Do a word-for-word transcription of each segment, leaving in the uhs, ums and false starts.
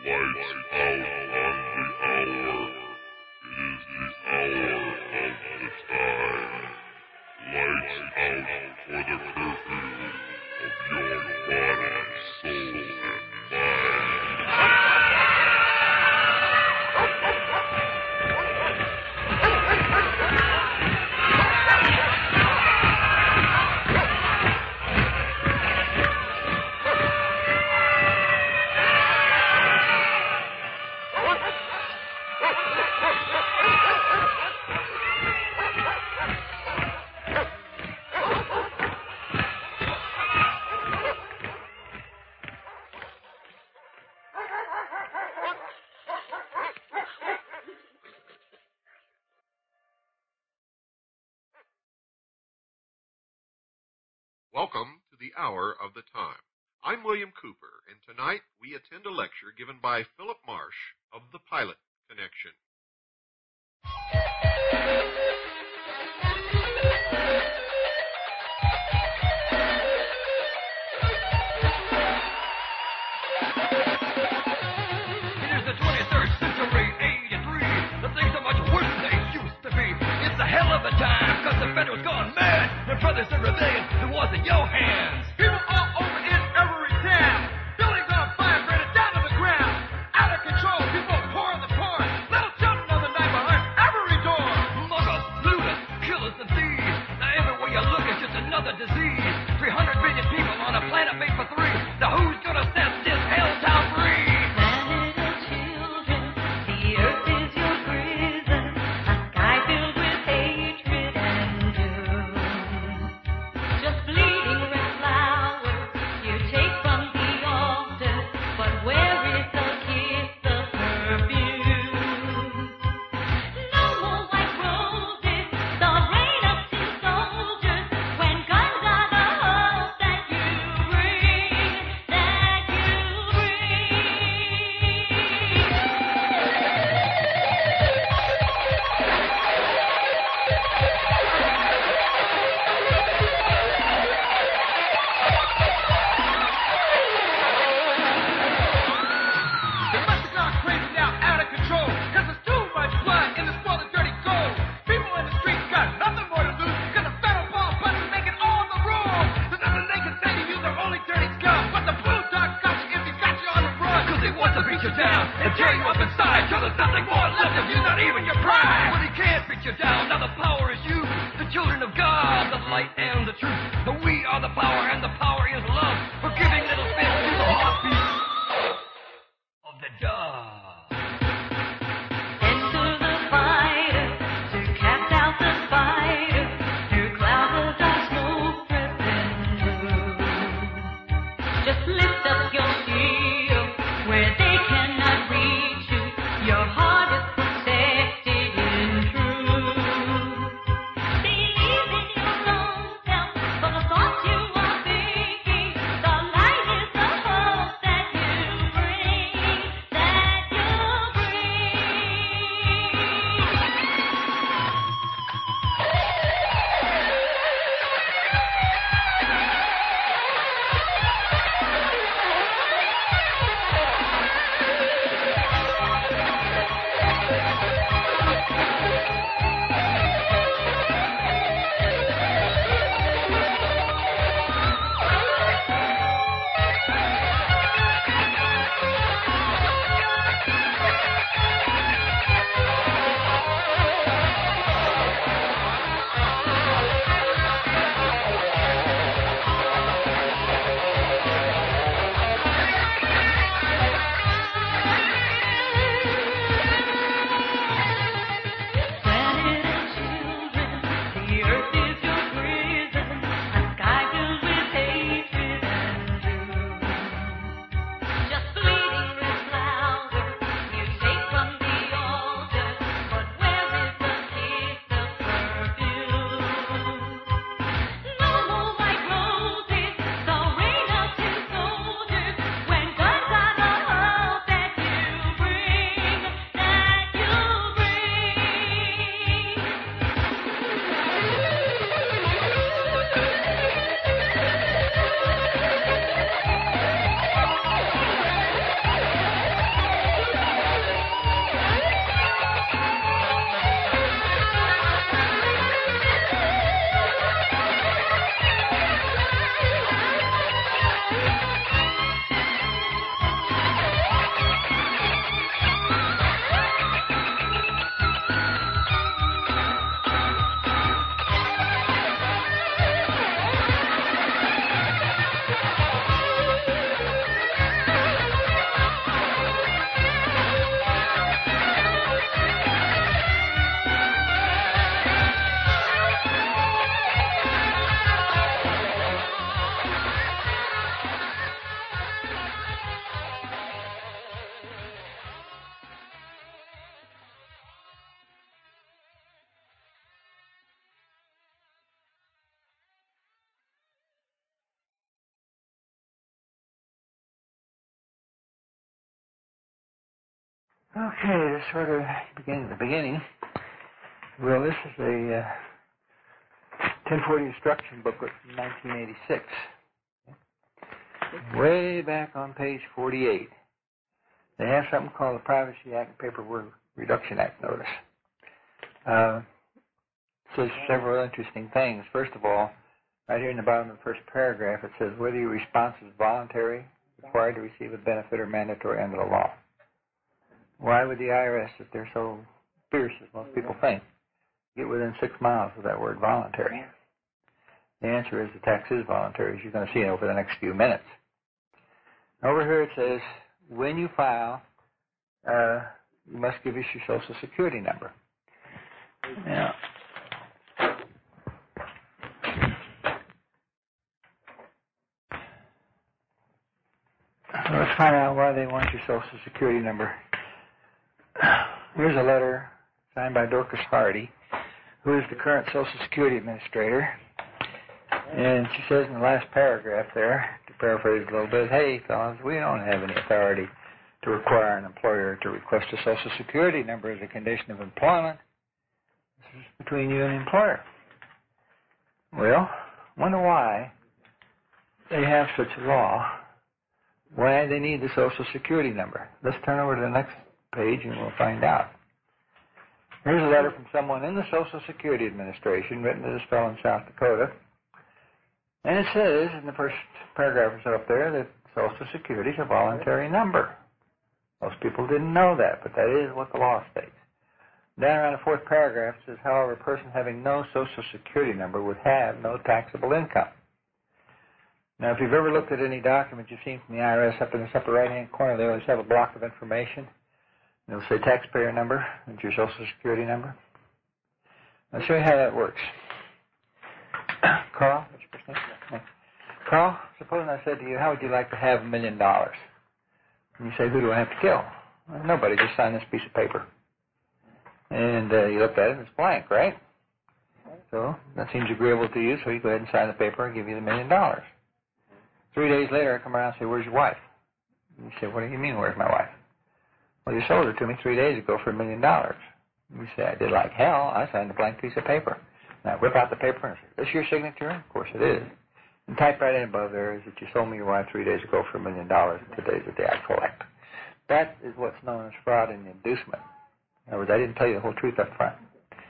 Welcome to the Hour of the Time. I'm William Cooper, and tonight we attend a lecture given by Philip Marsh of the Pilot Connection. It is the twenty-third century, eighty-three. The things are much worse than they used to be. It's a hell of a time, cause the federal's gone mad. And brothers in rebellion, it was in your hands. People all over in every town. Buildings on fire, burning down to the ground. Out of control, people pouring the pouring. Little children on the night behind every door. Muggers, looters, killers, and thieves. Now everywhere you look, it's just another disease. three hundred billion people on a planet made for three. Now who's gonna set this hell town free? Planet of children, the earth is your prison. A sky filled with hatred and doom. Just bleeding red flowers you take from the altar, but where is the kiss, the perfume? No more white roses, the rain of tin soldiers. When guns are the hope that you bring, that you They must have gone crazy now, out of control. Cause there's too much blood in this world of dirty gold. People in the streets got nothing more to lose. Cause the federal ball buttons making all the rules. There's nothing they can say to you, they're only dirty scum. But the blue dog got you if he got you on the run. Cause they want to beat you down and tear you up inside. Till there's nothing more left of you, not even your pride. But he can't beat you down, now the power is you. The children of God, the light and the truth. But we are the power, and the power is love. For giving little fish to the heartbeat of the dove. enter the fighter to cast out the spider through clouds of dark smoke dripping through. Just lift up your shield where they cannot reach you. Your heart is protected in truth. Believe in your own self, for the thoughts you are thinking Okay, to sort of begin at the beginning. Well, this is a uh, ten forty instruction booklet from nineteen eighty-six. Way back on page forty-eight, they have something called the Privacy Act and Paperwork Reduction Act notice. Uh, it says several interesting things. First of all, right here in the bottom of the first paragraph, it says whether your response is voluntary, required to receive a benefit, or mandatory under the law. Why would the I R S, if they're so fierce as most people think, get within six miles of that word voluntary? The answer is the tax is voluntary, as you're going to see over the next few minutes. Over here it says, when you file, uh, you must give us your Social Security number. Now, let's find out why they want your Social Security number. Here's a letter signed by Dorcas Hardy, who is the current Social Security Administrator. And she says in the last paragraph there, to paraphrase a little bit, hey, fellas, we don't have any authority to require an employer to request a Social Security number as a condition of employment. This is between you and the employer. Well, wonder why they have such a law, why they need the Social Security number. Let's turn over to the next page and we'll find out. Here's a letter from someone in the Social Security Administration written to this fellow in South Dakota. And it says in the first paragraph is up there that Social Security is a voluntary number. Most people didn't know that, but that is what the law states. Down around the fourth paragraph it says, however, a person having no Social Security number would have no taxable income. Now, if you've ever looked at any document you've seen from the I R S, up in this upper right-hand corner, they always have a block of information. It'll say taxpayer number, and your Social Security number. I'll show you how that works. Carl, what's your first name? Carl, supposing I said to you, how would you like to have a million dollars? And you say, who do I have to kill? Well, nobody, just sign this piece of paper. And uh, you look at it, and it's blank, right? So that seems agreeable to you, so you go ahead and sign the paper and give you the million dollars. Three days later, I come around and say, where's your wife? And you say, what do you mean, where's my wife? Well, you sold her to me three days ago for a million dollars. You say, I did like hell. I signed a blank piece of paper. And I whip out the paper and say, is this your signature? Of course it is. And type right in above there is that you sold me your wife three days ago for a million dollars, and today's the day I collect. That is what's known as fraud and inducement. In other words, I didn't tell you the whole truth up front.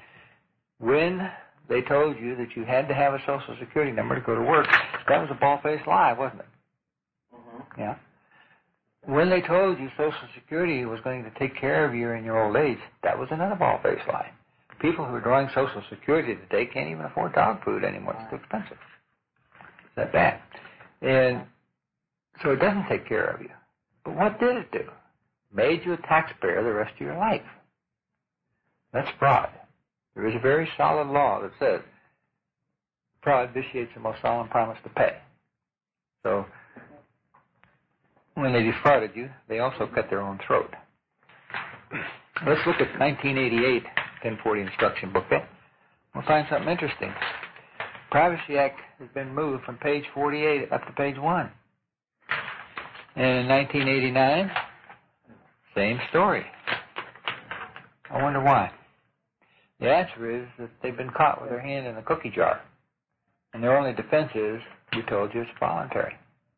When they told you that you had to have a Social Security number to go to work, that was a bald-faced lie, wasn't it? Mm-hmm. Yeah. When they told you Social Security was going to take care of you in your old age, that was another bald-faced lie. People who are drawing Social Security today can't even afford dog food anymore. It's too expensive. It's that bad. And so it doesn't take care of you. But what did it do? It made you a taxpayer the rest of your life. That's fraud. There is a very solid law that says fraud vitiates the most solemn promise to pay. So when they defrauded you, they also cut their own throat. Let's look at nineteen eighty-eight ten forty instruction booklet. We'll find something interesting. Privacy Act has been moved from page forty-eight up to page one. And in nineteen eighty-nine, same story. I wonder why. The answer is that they've been caught with their hand in the cookie jar. And their only defense is, we told you it's voluntary.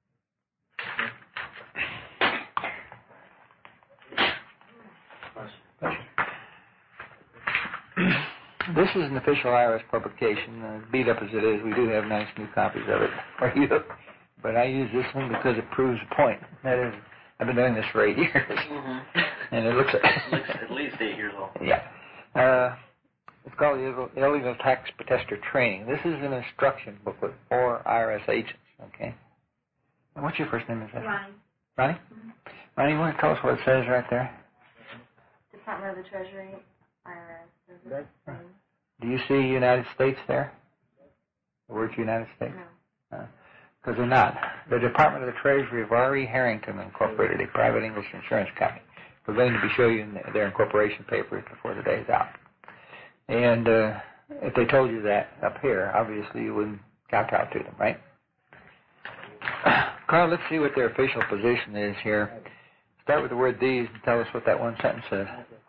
This is an official I R S publication. Uh, beat up as it is, we do have nice new copies of it for you. But I use this one because it proves the point. That is, I've been doing this for eight years. Mm-hmm. And it looks, it looks at least eight years old. Yeah. Uh, it's called the Illegal Tax Protester Training. This is an instruction booklet for I R S agents, okay? And what's your first name? Is that? Ronnie. Ronnie? Mm-hmm. Ronnie, you want to tell us what it says right there? Department of the Treasury, I R S. Do you see United States there? The word United States? No. Because uh, they're not. The Department of the Treasury of R E. Harrington Incorporated, a private English insurance company. We're going to be showing you their incorporation papers before the day is out. And uh, if they told you that up here, obviously you wouldn't kowtow to them, right? Carl, let's see what their official position is here. Start with the word these and tell us what that one sentence says.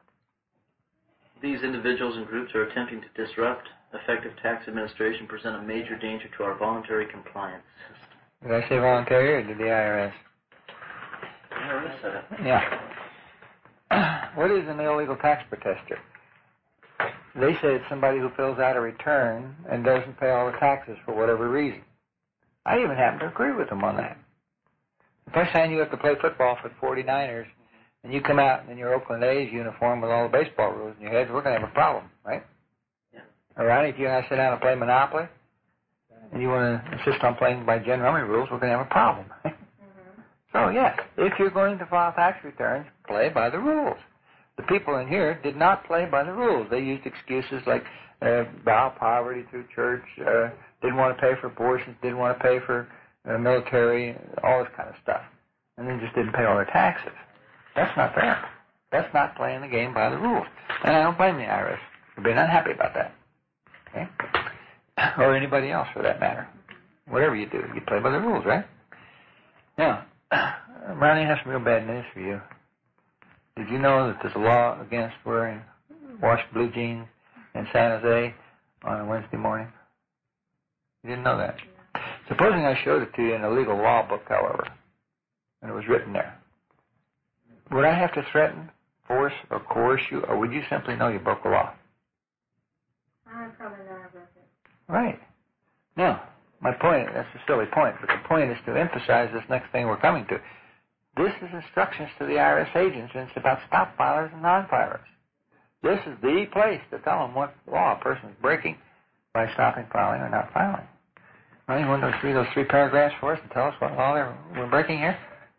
These individuals and groups are attempting to disrupt effective tax administration, present a major danger to our voluntary compliance system. Did I say voluntary or did the I R S? The I R S said it. Yeah. What is an illegal tax protester? They say it's somebody who fills out a return and doesn't pay all the taxes for whatever reason. I even happen to agree with them on that. If I sign you up to play football for the forty-niners and you come out in your Oakland A's uniform with all the baseball rules in your head, we're going to have a problem, right? Yeah. All right, if you and I sit down and play Monopoly and you want to insist on playing by general rules, we're going to have a problem. Right? Mm-hmm. So, yes, if you're going to file tax returns, play by the rules. The people in here did not play by the rules. They used excuses like uh, bow poverty through church, uh, didn't want to pay for abortions, didn't want to pay for uh, military, all this kind of stuff, and then just didn't pay all their taxes. That's not fair. That's not playing the game by the rules. And I don't blame the I R S for being unhappy about that. Okay? Or anybody else for that matter. Whatever you do, you play by the rules, right? Now, Ronnie has some real bad news for you. Did you know that there's a law against wearing washed blue jeans in San Jose on a Wednesday morning? You didn't know that? Supposing I showed it to you in a legal law book, however, and it was written there, would I have to threaten, force, or coerce you, or would you simply know you broke the law? I probably know I broke it. Right. Now, my point, that's a silly point, but the point is to emphasize this next thing we're coming to. This is instructions to the I R S agents, and it's about stop filers and non-filers. This is the place to tell them what law a person is breaking by stopping filing or not filing. Well, you want to read those three paragraphs for us and tell us what law we're breaking here?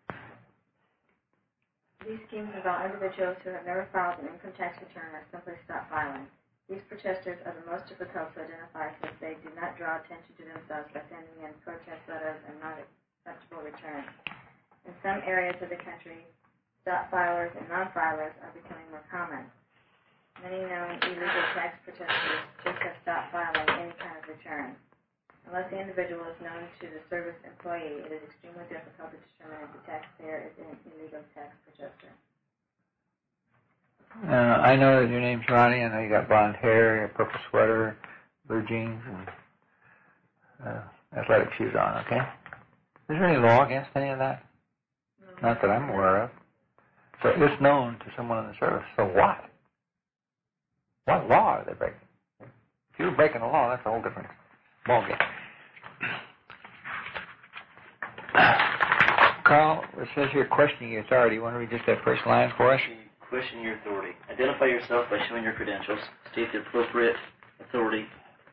These schemes involve individuals who have never filed an income tax return or simply stop filing. These protesters are the most difficult to identify since they do not draw attention to themselves by sending in protest letters and not acceptable returns. In some areas of the country, stop filers and non-filers are becoming more common. Many known illegal tax protesters just have stopped filing any kind of return. Unless the individual is known to the service employee, it is extremely difficult to determine if the taxpayer is an illegal tax protester. Uh, I know that your name's Ronnie. I know you got blonde hair, a purple sweater, blue jeans, and uh, athletic shoes on, okay? Is there any law against any of that? No. Not that I'm aware of. So it's known to someone in the service. So what? What law are they breaking? If you're breaking a law, that's a whole different ballgame. Carl, it says here questioning your authority. You want to read just that first line for us? Question your authority. Identify yourself by showing your credentials. State the appropriate authority.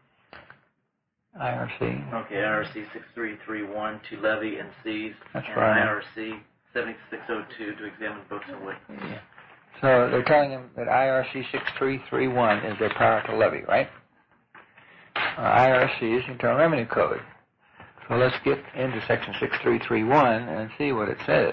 I R C. Okay, I R C six three three one to levy and seize. That's and right. I R C seventy-six oh two to examine books and witnesses. Yeah. So they're telling him that I R C six three three one is their power to levy, right? Uh, I R C is the Internal Revenue Code. So let's get into section six three three one and see what it says.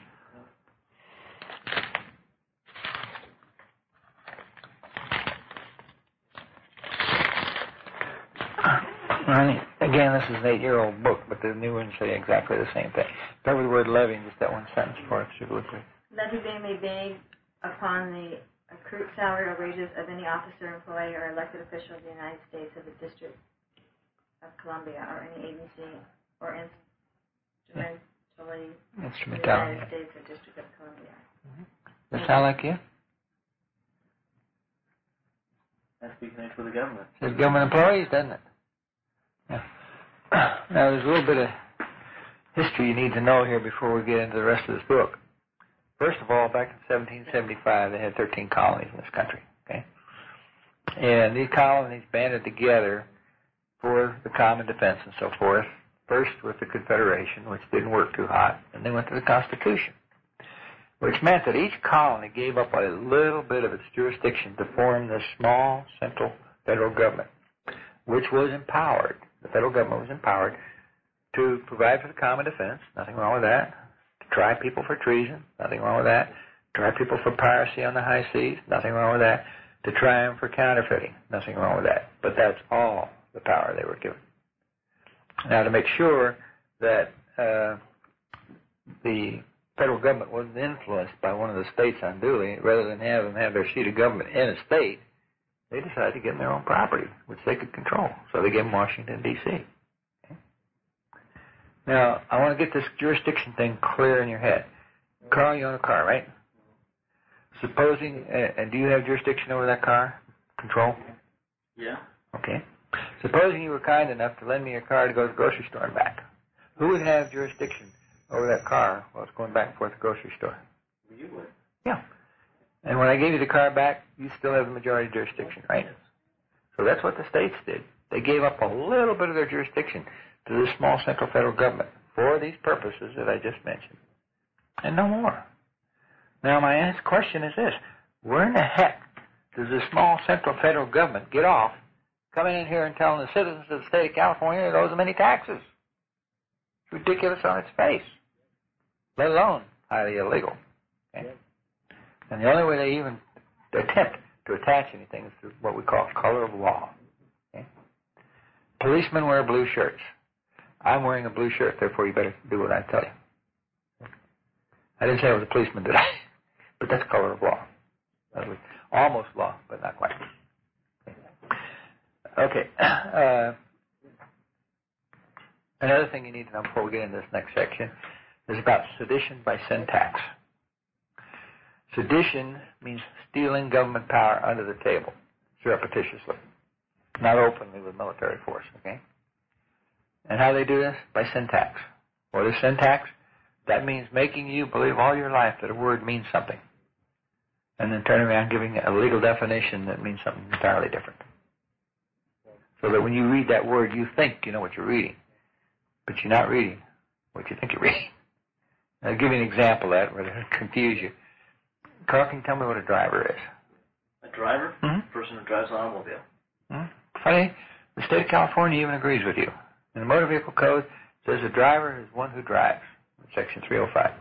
Again, this is an eight-year-old book, but the new ones say exactly the same thing. Start with the word levy and just that one sentence for us, if you would, please. Levy being made made upon the accrued salary or wages of any officer, employee, or elected official of the United States of the District of Columbia or any agency or instrumentally of the United States or District of Columbia. Mm-hmm. Does that sound like you? That's speaking for the government. It says government employees, doesn't it? Yeah. Now, there's a little bit of history you need to know here before we get into the rest of this book. First of all, back in seventeen seventy-five, they had thirteen colonies in this country, okay? And these colonies banded together for the common defense and so forth, first with the Confederation, which didn't work too hot, and they went to the Constitution, which meant that each colony gave up a little bit of its jurisdiction to form this small central federal government, which was empowered. The federal government was empowered to provide for the common defense, nothing wrong with that, to try people for treason, nothing wrong with that, to try people for piracy on the high seas, nothing wrong with that, to try them for counterfeiting, nothing wrong with that. But that's all the power they were given. Now, to make sure that uh, the federal government wasn't influenced by one of the states unduly, rather than have them have their seat of government in a state, they decided to give them their own property, which they could control. So they gave them Washington, D C Okay? Now, I want to get this jurisdiction thing clear in your head. Carl, you own a car, right? Supposing, uh, and do you have jurisdiction over that car? Control? Yeah. Okay. Supposing you were kind enough to lend me your car to go to the grocery store and back. Who would have jurisdiction over that car while it's going back and forth to the grocery store? You would. Yeah. And when I gave you the car back, you still have the majority jurisdiction, right? So that's what the states did. They gave up a little bit of their jurisdiction to the small central federal government for these purposes that I just mentioned. And no more. Now, my question is this. Where in the heck does the small central federal government get off coming in here and telling the citizens of the state of California it owes them any taxes? It's ridiculous on its face, let alone highly illegal. Okay? And the only way they even attempt to attach anything is through what we call color of law. Okay? Policemen wear blue shirts. I'm wearing a blue shirt, therefore you better do what I tell you. I didn't say I was a policeman, did I? But that's color of law. That was almost law, but not quite. Okay. Uh, another thing you need to know before we get into this next section is about sedition by syntax. Sedition means stealing government power under the table, surreptitiously, not openly with military force, okay? And how they do this? By syntax. What is syntax? That means making you believe all your life that a word means something, and then turning around giving a legal definition that means something entirely different. So that when you read that word, you think you know what you're reading, but you're not reading what you think you're reading. I'll give you an example of that where it'll confuse you. Carl, can you tell me what a driver is? A driver? Mm-hmm. A person who drives an automobile. Mm-hmm. Funny, the state of California even agrees with you. In the Motor Vehicle Code, it says a driver is one who drives, Section three oh five.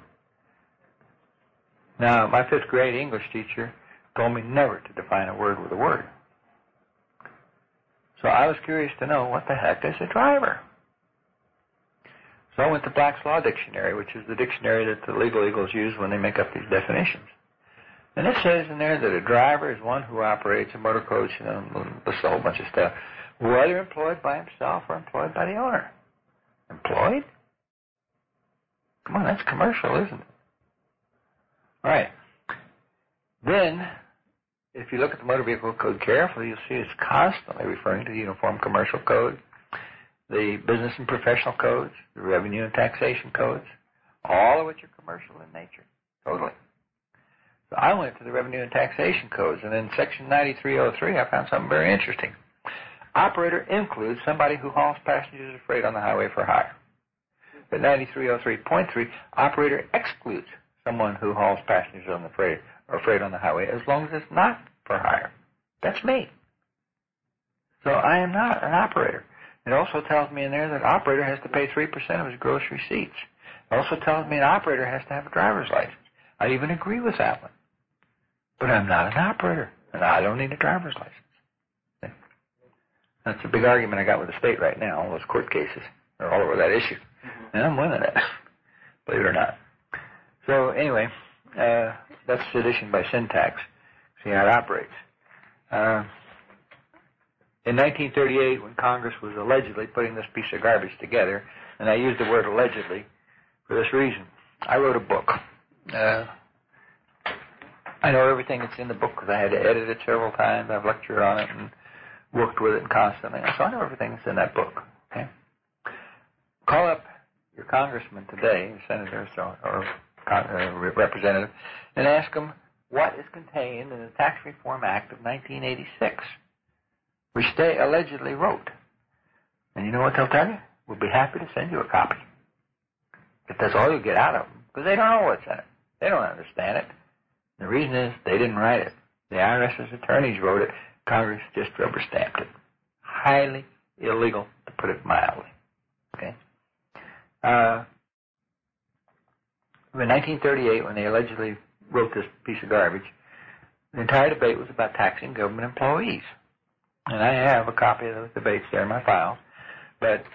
Now, my fifth grade English teacher told me never to define a word with a word. So I was curious to know what the heck is a driver. So I went to Black's Law Dictionary, which is the dictionary that the legal eagles use when they make up these definitions. And it says in there that a driver is one who operates a motor coach and lists a whole bunch of stuff, whether employed by himself or employed by the owner. Employed? Come on, that's commercial, isn't it? All right. Then, if you look at the Motor Vehicle Code carefully, you'll see it's constantly referring to the Uniform Commercial Code, the Business and Professional Codes, the Revenue and Taxation Codes, all of which are commercial in nature, totally. So I went to the Revenue and Taxation Codes, and in Section ninety-three oh three, I found something very interesting. Operator includes somebody who hauls passengers or freight on the highway for hire. But ninety-three oh three point three, operator excludes someone who hauls passengers on the freight or freight on the highway as long as it's not for hire. That's me. So I am not an operator. It also tells me in there that an operator has to pay three percent of his gross receipts. It also tells me an operator has to have a driver's license. I even agree with that one. But I'm not an operator, and I don't need a driver's license. That's a big argument I got with the state right now. All those court cases are all over that issue. And I'm winning it, believe it or not. So anyway, uh, that's sedition by syntax. See how it operates. Uh, in nineteen thirty-eight, when Congress was allegedly putting this piece of garbage together, and I used the word allegedly for this reason, I wrote a book. Uh, I know everything that's in the book because I had to edit it several times. I've lectured on it and worked with it constantly. So I know everything that's in that book. Okay? Call up your congressman today, senator or, or uh, representative, and ask them what is contained in the Tax Reform Act of nineteen eighty-six, which they allegedly wrote. And you know what they'll tell you? We'll be happy to send you a copy. If that's all you get out of them, because they don't know what's in it. They don't understand it. The reason is they didn't write it. The IRS's attorneys wrote it. Congress just rubber stamped it. Highly illegal, to put it mildly. Okay? Uh, in nineteen thirty-eight, when they allegedly wrote this piece of garbage, the entire debate was about taxing government employees. And I have a copy of those debates there in my file. But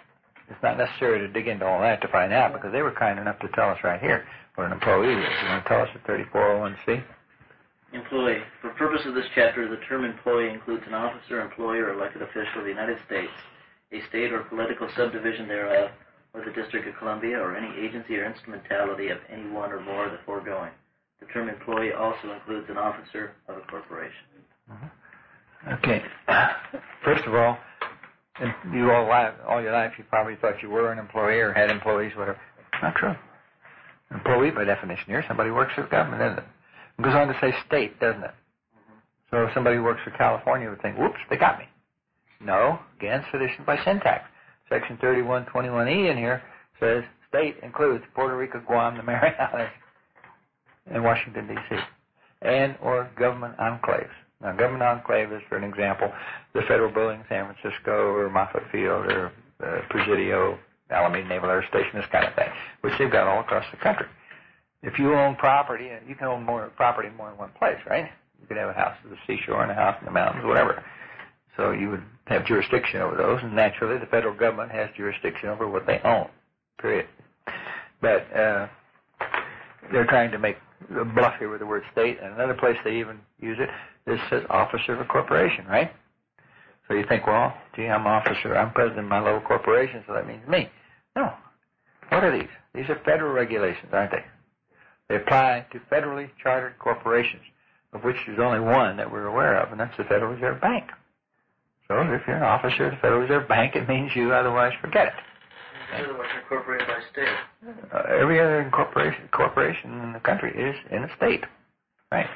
It's not necessary to dig into all that to find out because they were kind enough to tell us right here what an employee is. You want to tell us the thirty-four oh one C? Employee. For purpose of this chapter, the term employee includes an officer, employee, or elected official of the United States, a state or political subdivision thereof, or the District of Columbia, or any agency or instrumentality of any one or more of the foregoing. The term employee also includes an officer of a corporation. Mm-hmm. Okay. First of all, you all, life, all your life you probably thought you were an employee or had employees, whatever. Not true. An employee, by definition, here, somebody works for the government, isn't it? It goes on to say state, doesn't it? Mm-hmm. So if somebody who works for California would think, whoops, they got me. No, again, sedition by syntax. Section thirty-one twenty-one E in here says state includes Puerto Rico, Guam, the Marianas, and Washington, D C, and or government enclaves. Now, government enclave is, for an example, the federal building in San Francisco or Moffett Field or uh, Presidio, Alameda Naval Air Station, this kind of thing, which they've got all across the country. If you own property, you can own more property in more than one place, right? You could have a house at the seashore and a house in the mountains, whatever. So you would have jurisdiction over those, and naturally the federal government has jurisdiction over what they own, period. But uh, they're trying to make a bluff here with the word state, and another place they even use it, this says officer of a corporation, right? So you think, well, gee, I'm an officer, I'm president of my little corporation, so that means me. No. What are these? These are federal regulations, aren't they? They apply to federally chartered corporations, of which there's only one that we're aware of, and that's the Federal Reserve Bank. So if you're an officer of the Federal Reserve Bank, it means you, otherwise forget it. Otherwise incorporated by state. Uh, every other incorporation, corporation in the country is in a state. Right.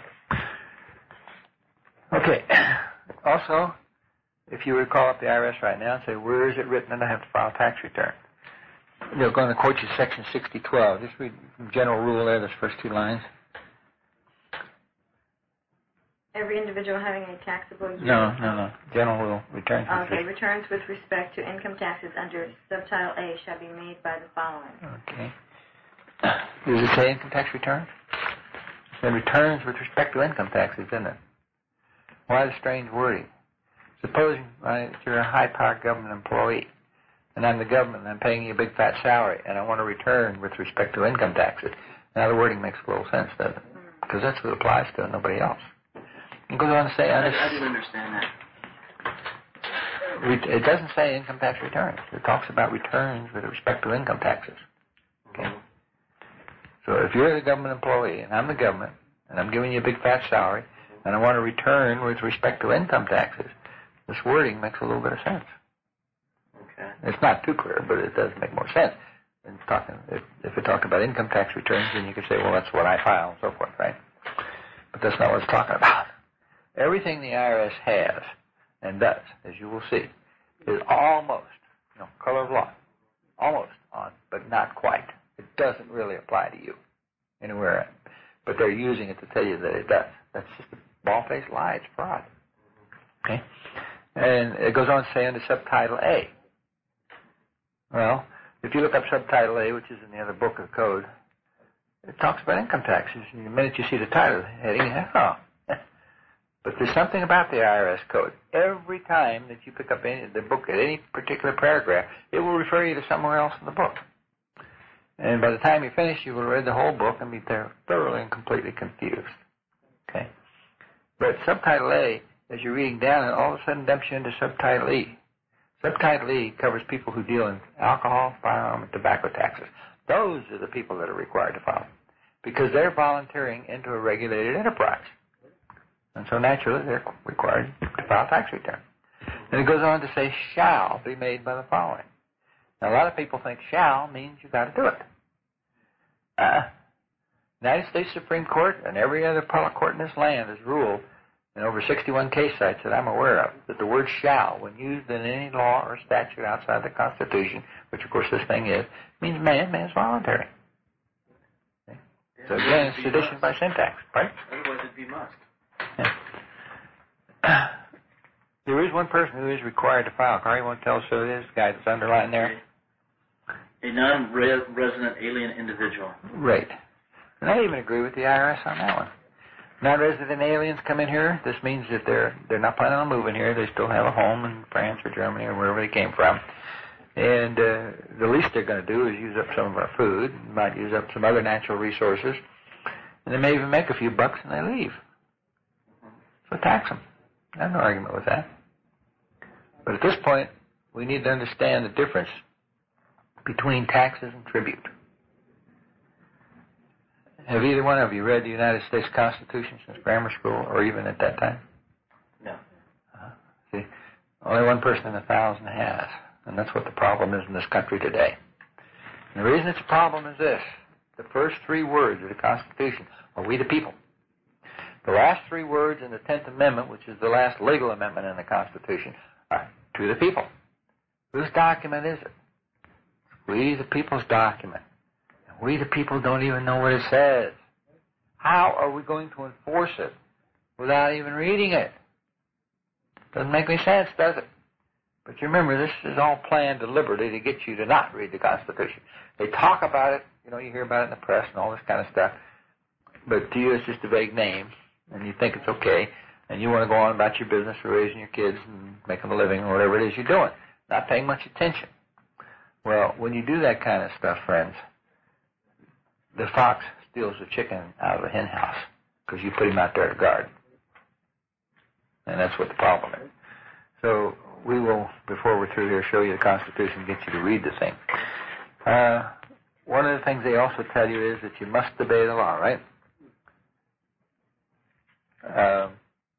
Okay. Also, if you were to call up the I R S right now and say, where is it written that I have to file a tax return? They're going to quote you Section sixty twelve. Just read general rule there, those first two lines. Every individual having a taxable year. No, no, no. General rule. Returns. Okay. Returns with respect to income taxes under Subtitle A shall be made by the following. Okay. Does it say income tax returns? It said returns with respect to income taxes, isn't it? Why the strange wording? Supposing right, you're a high-powered government employee, and I'm the government, and I'm paying you a big fat salary, and I want to return with respect to income taxes. Now the wording makes a little sense, doesn't it? Because that's what it applies to, and nobody else. It goes on to say... I, I didn't understand that. It doesn't say income tax returns. It talks about returns with respect to income taxes. Okay? So if you're the government employee, and I'm the government, and I'm giving you a big fat salary, and I want to return with respect to income taxes, this wording makes a little bit of sense. Okay. It's not too clear, but it does make more sense. And talking, if, if we talk about income tax returns, then you could say, well, that's what I file and so forth, right? But that's not what it's talking about. Everything the I R S has and does, as you will see, is almost, you know, color of law, almost on, but not quite. It doesn't really apply to you anywhere, but they're using it to tell you that it does. That's just a bald-faced lie. It's fraud. Okay? And it goes on to say under Subtitle A. Well, if you look up Subtitle A, which is in the other book of the code, it talks about income taxes. And the minute you see the title heading, you think, oh. But there's something about the I R S code. Every time that you pick up any, the book at any particular paragraph, it will refer you to somewhere else in the book. And by the time you finish, you will have read the whole book and be thoroughly and completely confused. Okay? But Subtitle A, as you're reading down, it all of a sudden dumps you into Subtitle E. Subtitle E covers people who deal in alcohol, firearm, and tobacco taxes. Those are the people that are required to file, because they're volunteering into a regulated enterprise. And so naturally, they're required to file a tax return. And it goes on to say, shall be made by the following. Now, a lot of people think shall means you've got to do it. Uh, United States Supreme Court and every other appellate court in this land has ruled in over sixty-one case sites that I'm aware of that the word shall, when used in any law or statute outside the Constitution, which of course this thing is, means man, man's voluntary. Okay? So again, it's sedition by syntax. Right? Otherwise it'd be must. Yeah. There is one person who is required to file. Carl, you want to tell us who it is? The guy that's underlined there? A non-resident alien individual. Right. And I even agree with the I R S on that one. Non-resident aliens come in here. This means that they're they're not planning on moving here. They still have a home in France or Germany or wherever they came from. And uh, the least they're going to do is use up some of our food, might use up some other natural resources, and they may even make a few bucks and they leave. So tax them. I have no argument with that. But at this point, we need to understand the difference between taxes and tribute. Have either one of you read the United States Constitution since grammar school, or even at that time? No. Uh, see, only one person in a thousand has, and that's what the problem is in this country today. And the reason it's a problem is this. The first three words of the Constitution are "we the people." The last three words in the tenth Amendment, which is the last legal amendment in the Constitution, are "to the people." Whose document is it? We the people's document. We the people don't even know what it says. How are we going to enforce it without even reading it? Doesn't make any sense, does it? But you remember, this is all planned deliberately to get you to not read the Constitution. They talk about it, you know, you hear about it in the press and all this kind of stuff, but to you it's just a vague name, and you think it's okay, and you want to go on about your business or raising your kids and making a living or whatever it is you're doing, not paying much attention. Well, when you do that kind of stuff, friends, the fox steals the chicken out of the hen house because you put him out there to guard. And that's what the problem is. So we will, before we're through here, show you the Constitution and get you to read the thing. Uh, one of the things they also tell you is that you must obey the law, right? Um,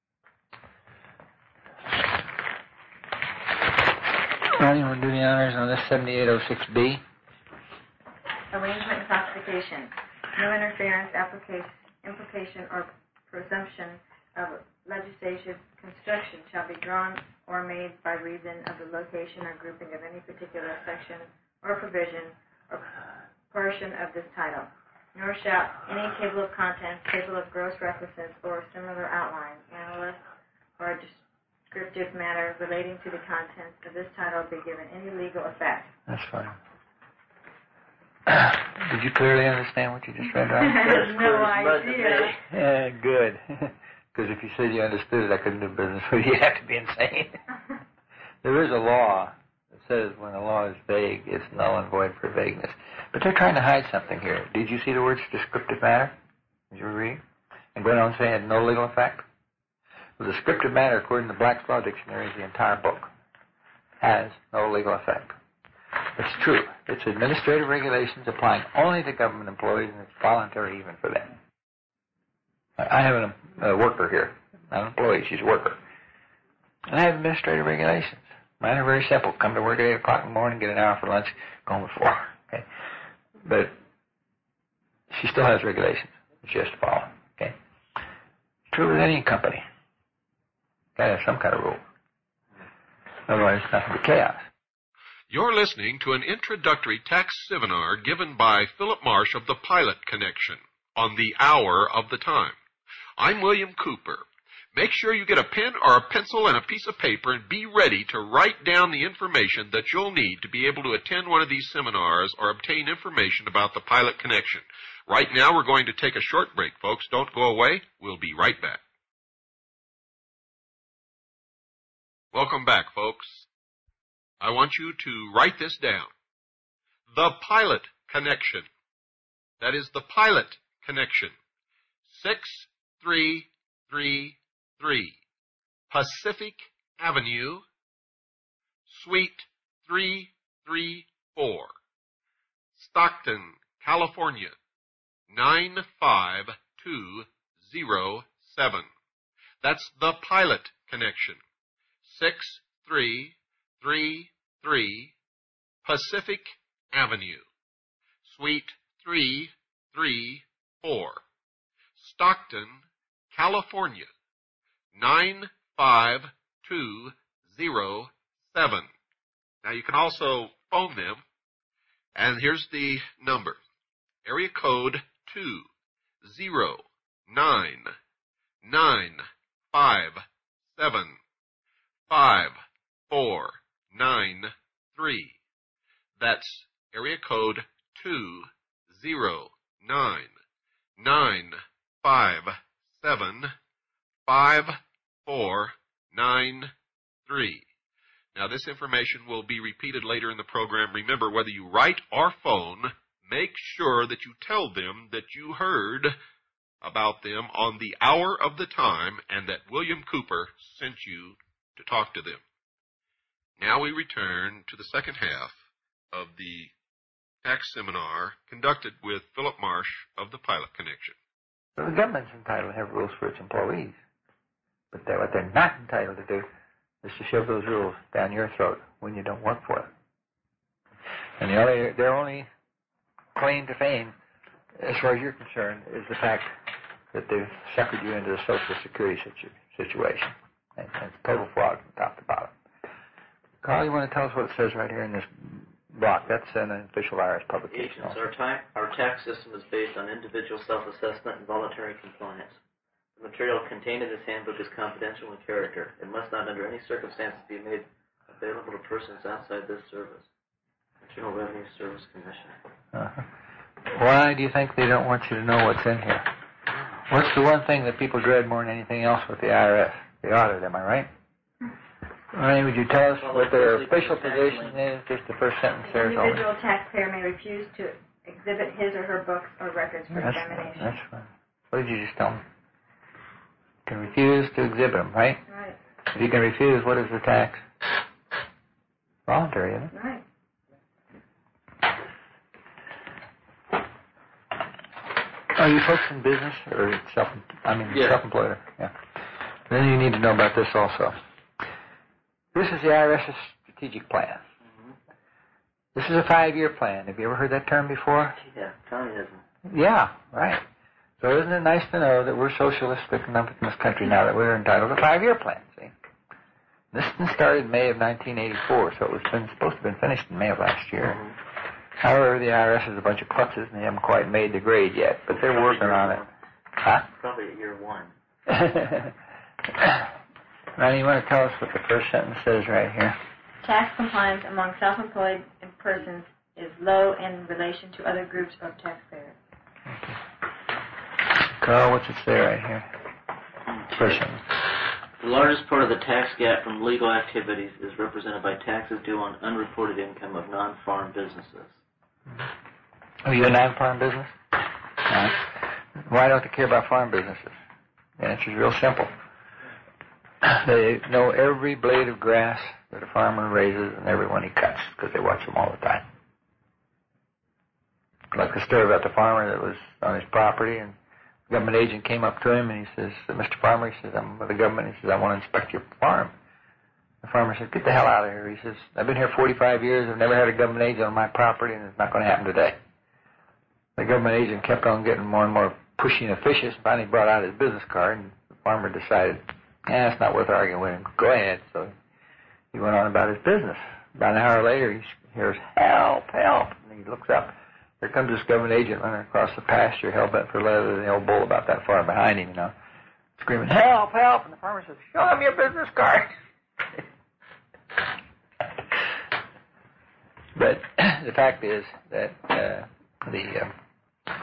well, you want to do the honors on this seventy-eight oh six B? Arrangement and classification. No interference, application, implication, or presumption of legislative construction shall be drawn or made by reason of the location or grouping of any particular section or provision or portion of this title. Nor shall any table of contents, table of gross references, or similar outline, analysis, or descriptive matter relating to the contents of this title be given any legal effect. That's fine. Did you clearly understand what you just read, right? I have no idea. Yeah, good. Because if you said you understood it, I couldn't do business with you. You'd have to be insane. There is a law that says when a law is vague, it's null and void for vagueness. But they're trying to hide something here. Did you see the words descriptive matter? Did you read? And going on saying it had no legal effect? Well, descriptive matter, according to the Black's Law Dictionary, is the entire book. Has no legal effect. It's true. It's administrative regulations applying only to government employees, and it's voluntary even for them. I have a, a worker here, not an employee, she's a worker. And I have administrative regulations. Mine are very simple. Come to work at eight o'clock in the morning, get an hour for lunch, go home at four. Okay? But she still has regulations that she has to follow. Okay? True with any company. Got to have some kind of rule. Otherwise, it's not going to be chaos. You're listening to an introductory tax seminar given by Philip Marsh of the Pilot Connection on the Hour of the Time. I'm William Cooper. Make sure you get a pen or a pencil and a piece of paper and be ready to write down the information that you'll need to be able to attend one of these seminars or obtain information about the Pilot Connection. Right now, we're going to take a short break, folks. Don't go away. We'll be right back. Welcome back, folks. I want you to write this down. The Pilot Connection. That is the Pilot Connection. six three three three Pacific Avenue, Suite three three four, Stockton, California, nine five two zero seven. That's the Pilot Connection. six three three three Pacific Avenue, Suite three three four, Stockton, California, nine five two zero seven. Now you can also phone them, and here's the number. Area code two zero nine nine five seven five four nine three. That's area code two zero nine nine five seven five four nine three. Now, this information will be repeated later in the program. Remember, whether you write or phone, make sure that you tell them that you heard about them on the hour of the time and that William Cooper sent you to talk to them. Now we return to the second half of the tax seminar conducted with Philip Marsh of the Pilot Connection. So the government's entitled to have rules for its employees, but they're, what they're not entitled to do is to shove those rules down your throat when you don't work for them. And the only, their only claim to fame, as far as you're concerned, is the fact that they've suckered you into the Social Security situ- situation. And, and it's total fraud from top to bottom. Carl, you want to tell us what it says right here in this block? That's an official I R S publication. Agents, our, ta- our tax system is based on individual self-assessment and voluntary compliance. The material contained in this handbook is confidential in character. It must not under any circumstances be made available to persons outside this service. Internal Revenue Service Commission. Uh-huh. Why do you think they don't want you to know what's in here? What's the one thing that people dread more than anything else with the I R S? The audit, am I right? Ryan, would you tell us Well, what their especially official for the position tax is? Just the first sentence An there. is all. individual taxpayer may refuse to exhibit his or her books or records for That's, examination. that's fine. What did you just tell me? You can refuse to exhibit them, right? Right, If you can refuse, what is the tax? Voluntary, isn't it? right. Are you folks in business or self? I mean, Yeah. self-employed? Yeah. Then you need to know about this also. This is the IRS's strategic plan. Mm-hmm. This is a five-year plan. Have you ever heard that term before? Yeah, communism. Yeah, right. So isn't it nice to know that we're socialistic enough in this country now that we're entitled to a five-year plan? See, this one started in May of nineteen eighty-four, so it was been supposed to have been finished in May of last year. Mm-hmm. However, the I R S is a bunch of klutzes, and they haven't quite made the grade yet, but they're Probably working year on it. one. Huh? Probably at year one. Ronnie, you want to tell us what the first sentence says right here? Tax compliance among self-employed persons is low in relation to other groups of taxpayers. Carl, what's it say right here? First sentence. The largest part of the tax gap from legal activities is represented by taxes due on unreported income of non-farm businesses. Are you a non-farm business? No. Why don't they care about farm businesses? The answer is real simple. They know every blade of grass that a farmer raises and every one he cuts because they watch them all the time. Like the story about the farmer that was on his property, and the government agent came up to him and he says, Mister Farmer, he says, I'm with the government. He says, I want to inspect your farm. The farmer said, get the hell out of here. He says, I've been here forty-five years. I've never had a government agent on my property, and it's not going to happen today. The government agent kept on getting more and more pushy and officious. Finally brought out his business card, and the farmer decided, eh, it's not worth arguing with him. Go ahead. So he went on about his business. About an hour later, he hears, help, help. And he looks up. Here comes this government agent running across the pasture, hell-bent for leather, and the old bull about that far behind him, you know, screaming, help, help. And the farmer says, show him your business card. But the fact is that uh, the, uh,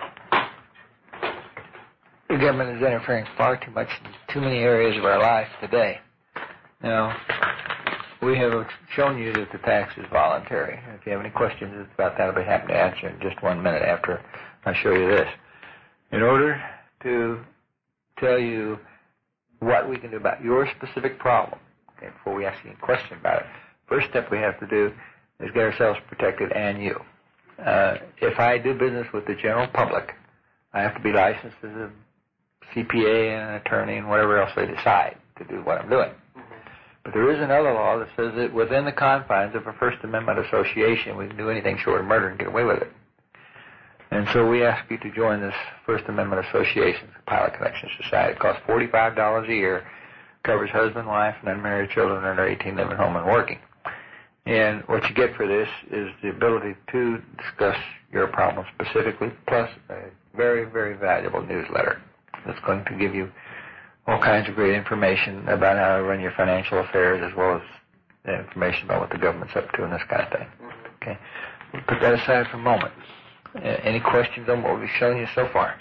the government is interfering far too much in too many areas of our life today. Now, we have shown you that the tax is voluntary. If you have any questions about that, I'll be happy to answer in just one minute after I show you this. In order to tell you what we can do about your specific problem, okay, before we ask you any question about it, first step we have to do is get ourselves protected and you. Uh, if I do business with the general public, I have to be licensed as a C P A and an attorney and whatever else they decide to do what I'm doing. But there is another law that says that within the confines of a First Amendment association, we can do anything short of murder and get away with it. And so we ask you to join this First Amendment Association, the Pilot Connection Society. It costs forty-five dollars a year, covers husband, wife, and unmarried children under eighteen living home and working. And what you get for this is the ability to discuss your problem specifically, plus a very, very valuable newsletter that's going to give you all kinds of great information about how to run your financial affairs, as well as information about what the government's up to and this kind of thing. Okay, we'll put that aside for a moment. Uh, any questions on what we've shown you so far?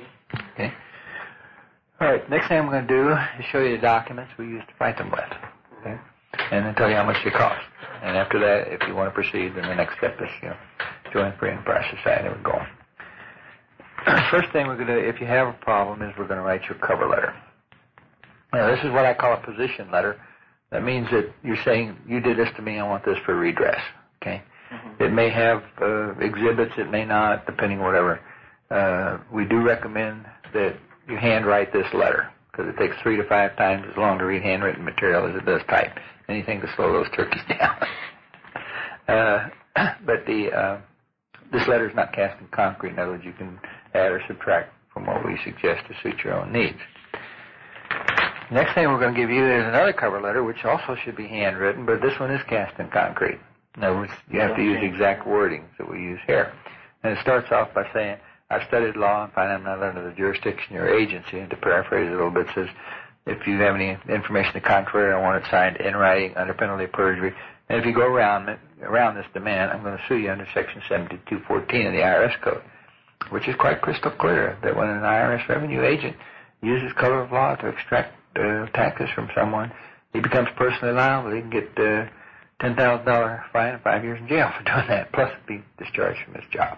Okay. All right, next thing I'm going to do is show you the documents we used to fight them with. Okay? And then tell you how much they cost. And after that, if you want to proceed, then the next step is, you know, join Free Enterprise Society. We're going. First thing we're going to, if you have a problem, is we're going to write your cover letter. Now, this is what I call a position letter. That means that you're saying, you did this to me, I want this for redress. Okay? Mm-hmm. It may have uh, exhibits, it may not, depending on whatever. Uh, we do recommend that you handwrite this letter, because it takes three to five times as long to read handwritten material as it does type. Anything to slow those turkeys down. uh, but the uh, this letter is not cast in concrete. In other words, you can add or subtract from what we suggest to suit your own needs. Next thing we're going to give you is another cover letter, which also should be handwritten, but this one is cast in concrete. In other words, you have to use the exact wordings that we use here. And it starts off by saying, I've studied law and find I'm not under the jurisdiction of your agency. And to paraphrase it a little bit, it says, if you have any information to the contrary, I want it signed in writing under penalty of perjury. And if you go around around this demand, I'm going to sue you under Section seventy-two fourteen of the I R S Code, which is quite crystal clear that when an I R S revenue agent uses color of law to extract uh, taxes from someone, he becomes personally liable. He can get uh, ten thousand dollars fine and five years in jail for doing that, plus be discharged from his job.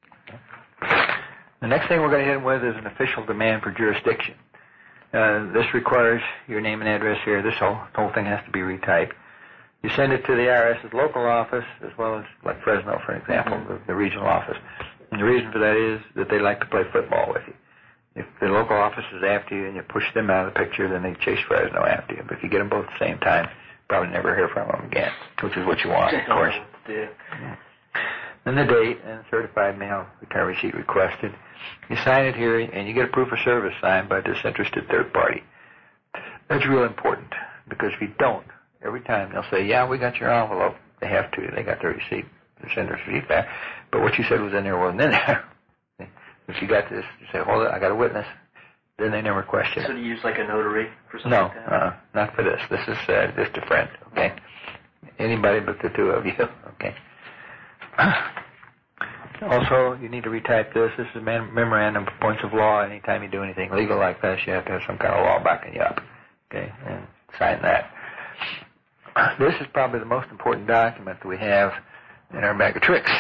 The next thing we're going to hit him with is an official demand for jurisdiction. Uh, this requires your name and address here. This whole, whole thing has to be retyped. You send it to the I R S's local office, as well as, like Fresno, for example, the, the regional office. And the reason for that is that they like to play football with you. If the local office is after you and you push them out of the picture, then they chase Fresno after you. But if you get them both at the same time, you probably never hear from them again, which is what you want, of course. Yeah. Then the date and certified mail return receipt requested. You sign it here, and you get a proof of service signed by a disinterested third party. That's real important, because if you don't, every time they'll say, yeah, we got your envelope. They have to. They got their receipt. They send their receipt back. But what you said was in there wasn't in there. If you got this, you say, hold it, I got a witness. Then they never question it. So do you use like a notary for something no, like that? No, uh, not for this. This is uh, just a friend, okay? Anybody but the two of you, okay? Also, you need to retype this. This is a memorandum of points of law. Anytime you do anything legal like this, you have to have some kind of law backing you up, okay? And sign that. This is probably the most important document that we have in our bag of tricks.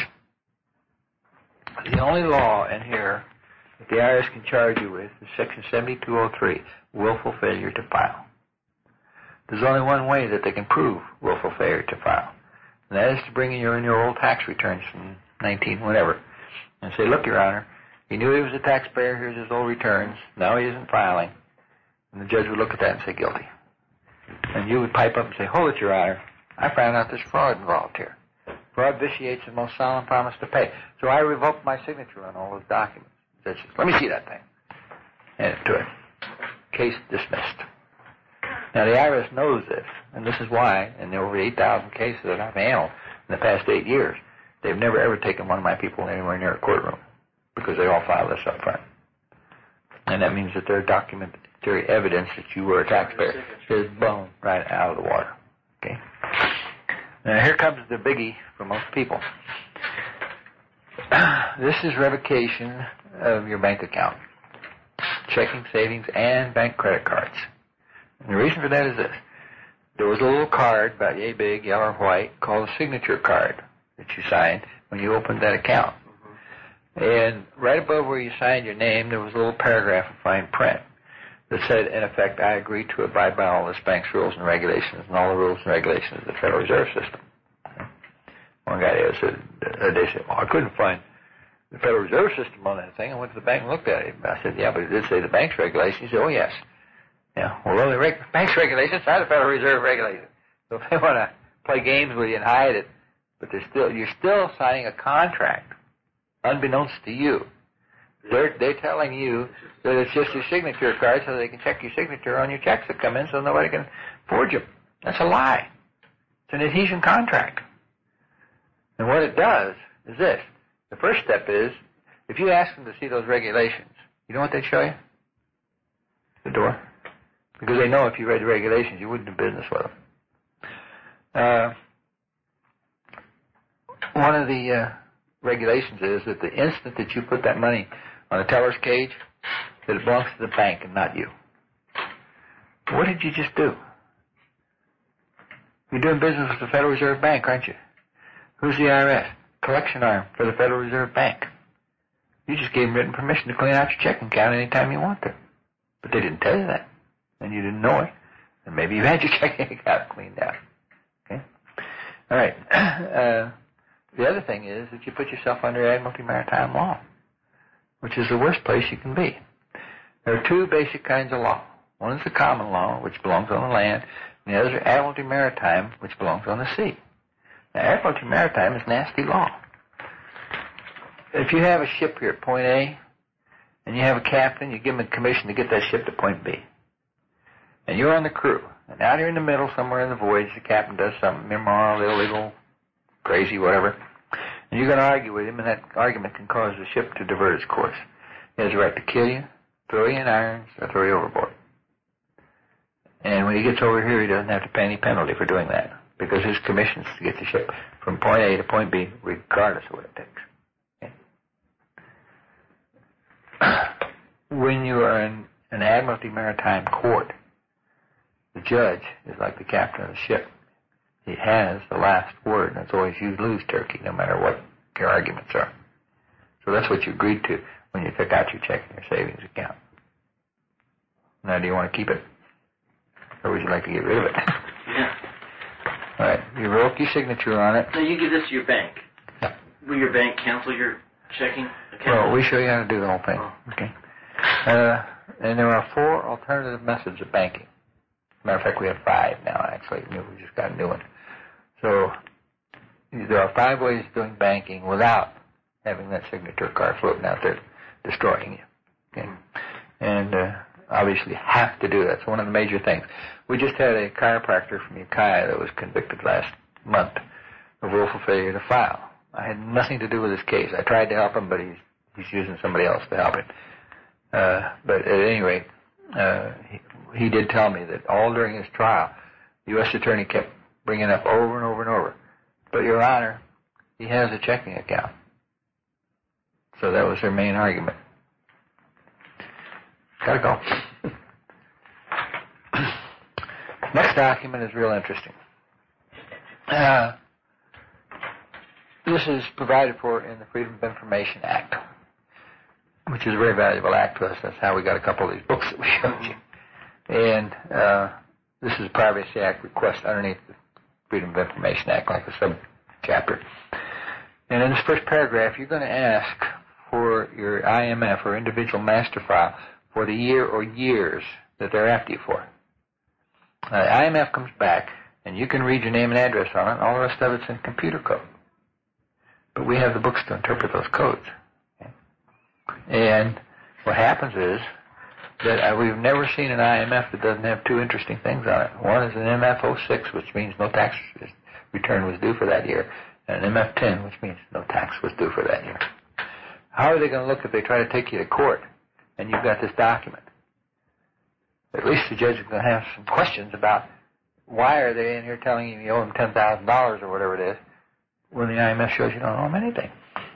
The only law in here that the I R S can charge you with is Section seventy-two oh three, willful failure to file. There's only one way that they can prove willful failure to file, and that is to bring in your, in your old tax returns from nineteen whatever, and say, look, Your Honor, he knew he was a taxpayer, here's his old returns, now he isn't filing. And the judge would look at that and say, guilty. And you would pipe up and say, hold it, Your Honor, I found out there's fraud involved here. Fraud vitiates the most solemn promise to pay. So I revoked my signature on all those documents. The judge says, let me see that thing. Hand it to him. Case dismissed. Now, the I R S knows this, and this is why, in the over eight thousand cases that I've handled in the past eight years, they've never ever taken one of my people anywhere near a courtroom, because they all file this up front. And that means that their documentary evidence that you were a taxpayer is blown right out of the water. Okay? Now, here comes the biggie for most people. This is revocation of your bank account, checking, savings, and bank credit cards. And the reason for that is this. There was a little card about yay big, yellow or white, called a signature card that you signed when you opened that account. Mm-hmm. And right above where you signed your name, there was a little paragraph of fine print that said, in effect, I agree to abide by all this bank's rules and regulations and all the rules and regulations of the Federal Reserve System. One guy there said, uh, they said, well, I couldn't find the Federal Reserve System on that thing. I went to the bank and looked at it. I said, yeah, but it did say the bank's regulations. He said, oh, yes. Yeah, well, the reg- bank's regulations are the Federal Reserve regulations. So if they want to play games with you and hide it, but they're still, you're still signing a contract, unbeknownst to you. They're, they're telling you that it's just your signature card so they can check your signature on your checks that come in so nobody can forge them. That's a lie. It's an adhesion contract. And what it does is this. The first step is, if you ask them to see those regulations, you know what they show you? The door. Because they know if you read the regulations, you wouldn't do business with them. Uh, one of the uh, regulations is that the instant that you put that money on a teller's cage, that it belongs to the bank and not you. What did you just do? You're doing business with the Federal Reserve Bank, aren't you? Who's the I R S? Collection arm for the Federal Reserve Bank. You just gave them written permission to clean out your checking account anytime you want to. But they didn't tell you that. And you didn't know it. And maybe you had your checking account cleaned out. Okay? All right. Uh, the other thing is that you put yourself under Admiralty Maritime law, which is the worst place you can be. There are two basic kinds of law. One is the common law, which belongs on the land, and the other is Admiralty Maritime, which belongs on the sea. Now, Admiralty Maritime is nasty law. If you have a ship here at point A, and you have a captain, you give him a commission to get that ship to point B. And you're on the crew. And out here in the middle, somewhere in the voyage, the captain does something immoral, illegal, crazy, whatever. And you're going to argue with him, and that argument can cause the ship to divert its course. He has the right to kill you, throw you in irons, or throw you overboard. And when he gets over here, he doesn't have to pay any penalty for doing that, because his commission is to get the ship from point A to point B, regardless of what it takes. When you are in an Admiralty Maritime court, the judge is like the captain of the ship. He has the last word, and it's always you lose, turkey, no matter what your arguments are. So that's what you agreed to when you took out your check in your savings account. Now, do you want to keep it? Or would you like to get rid of it? Yeah. All right. You wrote your signature on it. So you give this to your bank. Yeah. Will your bank cancel your checking account? Well, we show you how to do the whole thing. Oh. Okay. Uh, and there are four alternative methods of banking. Matter of fact, we have five now, actually. We just got a new one. So there are five ways of doing banking without having that signature card floating out there destroying you. Okay? And uh, obviously have to do that. It's one of the major things. We just had a chiropractor from Ukiah that was convicted last month of willful failure to file. I had nothing to do with his case. I tried to help him, but he's, he's using somebody else to help him. Uh, but at any rate, uh, he, he did tell me that all during his trial, the U S attorney kept bringing up over and over and over, but, Your Honor, he has a checking account. So that was their main argument. Gotta go. Next document is real interesting. Uh, this is provided for in the Freedom of Information Act, which is a very valuable act to us. That's how we got a couple of these books that we showed you. And uh, this is a Privacy Act request underneath the Freedom of Information Act, like a sub-chapter. And in this first paragraph, you're going to ask for your I M F or individual master file for the year or years that they're after you for. Uh, I M F comes back, and you can read your name and address on it, and all the rest of it's in computer code. But we have the books to interpret those codes. Okay? And what happens is that uh, we've never seen an I M F that doesn't have two interesting things on it. One is an M F oh six, which means no tax return was due for that year, and an M F ten, which means no tax was due for that year. How are they going to look if they try to take you to court and you've got this document? At least the judge is going to have some questions about why are they in here telling you you owe them ten thousand dollars or whatever it is when the I M F shows you don't owe them anything.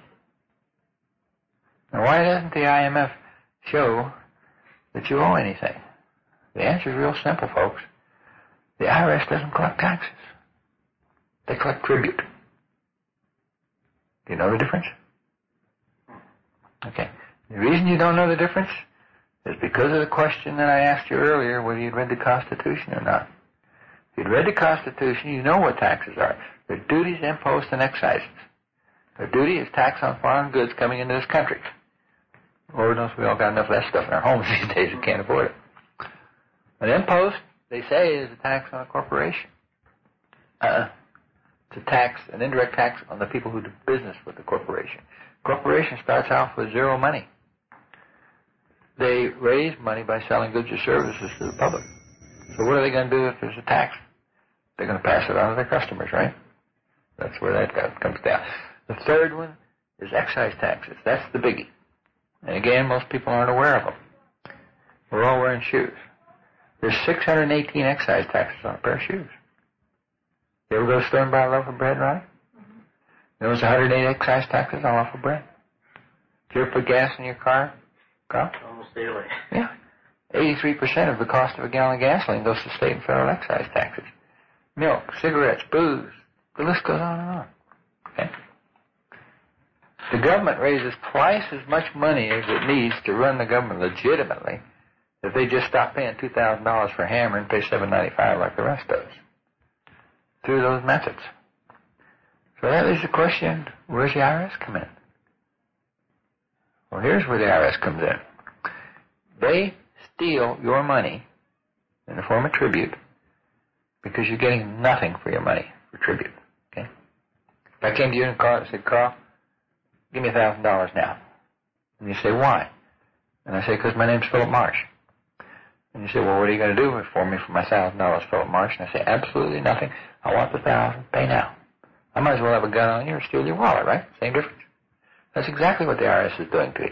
Now, why doesn't the I M F show that you owe anything? The answer is real simple, folks. The I R S doesn't collect taxes. They collect tribute. Do you know the difference? Okay. The reason you don't know the difference is because of the question that I asked you earlier, whether you'd read the Constitution or not. If you'd read the Constitution, you know what taxes are. They're duties, imposts, and excises. Their duty is tax on foreign goods coming into this country. Lord knows we all got enough of that stuff in our homes these days, we can't afford it. An impost, they say, is a tax on a corporation. Uh, it's a tax, an indirect tax on the people who do business with the corporation. Corporation starts off with zero money. They raise money by selling goods or services to the public. So what are they going to do if there's a tax? They're going to pass it on to their customers, right? That's where that comes down. The third one is excise taxes. That's the biggie. And again, most people aren't aware of them. We're all wearing shoes. There's six hundred eighteen excise taxes on a pair of shoes. You ever go to the store and buy a loaf of bread, right? Mm-hmm. There was one hundred eight excise taxes on a loaf of bread. Did you ever put gas in your car? Carl? Almost daily. Yeah. eighty-three percent of the cost of a gallon of gasoline goes to state and federal excise taxes. milk, cigarettes, booze. The list goes on and on. Okay? The government raises twice as much money as it needs to run the government legitimately if they just stop paying two thousand dollars for a hammer and pay seven ninety-five like the rest does through those methods. So that leaves the question, where's the I R S come in? Well, here's where the I R S comes in. They steal your money in the form of tribute because you're getting nothing for your money for tribute. Okay? If I came to you and said, Carl, give me a thousand dollars now. And you say, why? And I say, because my name's Philip Marsh. And you say, well, what are you going to do for me for my thousand dollars, Philip Marsh? And I say, absolutely nothing. I want the thousand. Pay now. I might as well have a gun on you or steal your wallet, right? Same difference. That's exactly what the I R S is doing to you.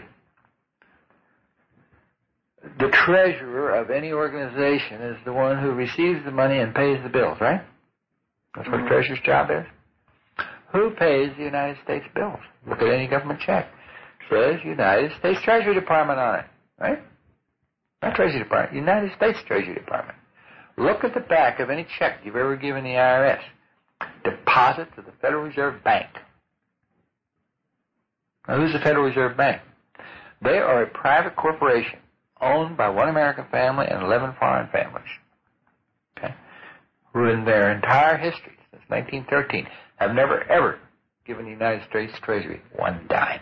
The treasurer of any organization is the one who receives the money and pays the bills, right? That's what mm-hmm. the treasurer's job is. Who pays the United States bills? Look at any government check. It says United States Treasury Department on it, right? Not Treasury Department, United States Treasury Department. Look at the back of any check you've ever given the I R S. Deposit to the Federal Reserve Bank. Now, who's the Federal Reserve Bank? They are a private corporation owned by one American family and eleven foreign families, okay, who in their entire history, since nineteen thirteen, have never, ever given the United States Treasury one dime.